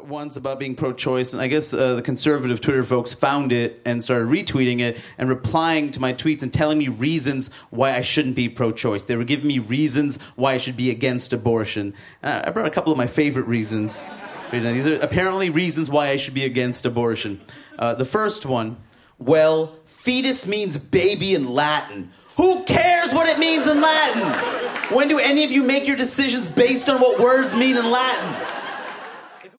once about being pro-choice, and I guess the conservative Twitter folks found it and started retweeting it and replying to my tweets and telling me reasons why I shouldn't be pro-choice. They were giving me reasons why I should be against abortion. I brought a couple of my favorite reasons. These are apparently reasons why I should be against abortion. The first one, well, fetus means baby in Latin. Who cares what it means in Latin? When do any of you make your decisions based on what words mean in Latin?